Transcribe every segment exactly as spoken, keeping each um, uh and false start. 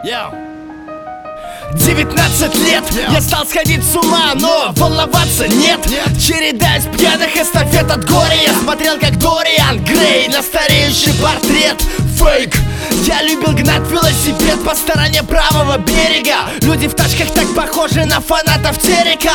девятнадцать лет, yeah. Я стал сходить с ума, но волноваться нет, нет. Череда из пьяных эстафет от горя. Я смотрел, как Дориан Грей на стареющий портрет. Фейк. Я любил гнать велосипед по стороне правого берега. Люди в тачках так похожи на фанатов телека.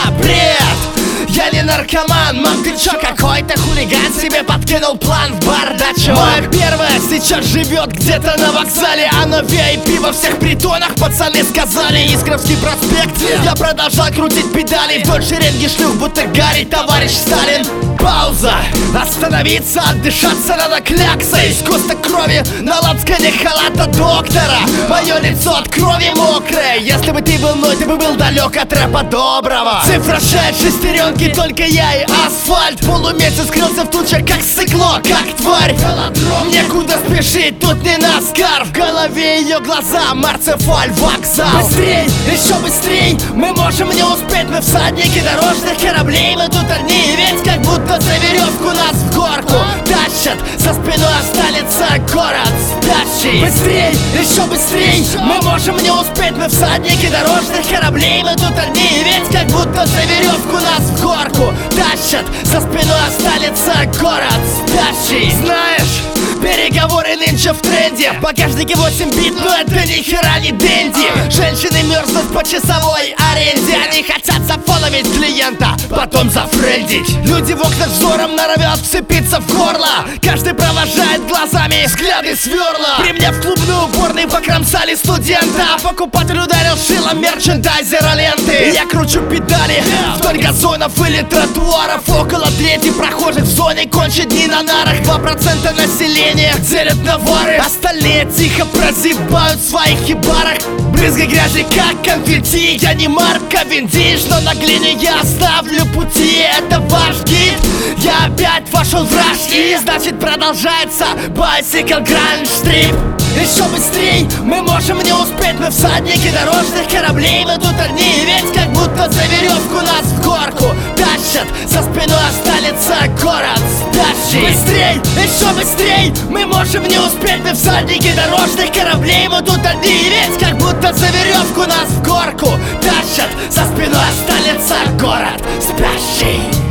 Бред! Я не наркоман, мам, ты чё, какой-то хулиган себе подкинул план в бардачок. Моя первая сейчас живет где-то на вокзале. Оно ви ай пи во всех притонах, пацаны сказали. Искровский проспект, я продолжал крутить педали. Вдоль шеренги шлюх, будто Гарри, товарищ Сталин. Пауза, остановиться, отдышаться надо кляксой. Сгусток крови на лацкане халата доктора. Мое лицо от крови мокрое. Если бы ты был мной, ты бы был далек от рэпа доброго. Цифра шесть, шестеренки, только я и асфальт. Полумесяц скрылся в тучах, как сыкло, как тварь. Некуда спешить, тут не наскар. В голове ее глаза, Марцефаль, вокзал. Быстрей, еще быстрей, мы можем не успеть. Мы всадники дорожных кораблей. Мы тут одни, ведь как будто за веревку нас в горку тащат. За спиной останется город спящий. Быстрей, еще быстрей, мы можем не успеть. Мы всадники дорожных кораблей. Мы тут одни, ведь как будто за веревку нас в горку тащат. За спиной останется город спящий. Знаешь, переговоры нынче в тренде. В багажнике восемь бит, но это ни хера не денди. Женщины мерзнут по часовой аренде. Они хотят зафоловить клиента, потом зафрендить. Люди в окнах взором норовят вцепиться в горло. Каждый провожает глазами взгляды сверла. При мне в клубную уборной покромсали студента. А покупатель ударил шилом мерчендайзера ленты. Я кручу педали вдоль газонов или тротуаров. Около трети прохожих в зоне кончат дни на нарах. Два процента населения делят навары. Остальные тихо прозябают в своих хибарах. Брызгай грязи, как конфетти. Я не Марко Виндиш, но на глине я оставлю пути. Это ваш гид. Я опять вошел в раж, и значит продолжается Bicycle Grunge Strip. Еще быстрей, мы можем не успеть. Мы всадники дорожных кораблей. Мы тут одни, ведь как будто за веревку нас в горку тащат. За спиной останется город спящий. Быстрей, еще быстрей, мы можем не успеть. Мы всадники дорожных кораблей. Мы тут одни, ведь как будто за веревку нас в горку тащат. За спиной останется город спящий.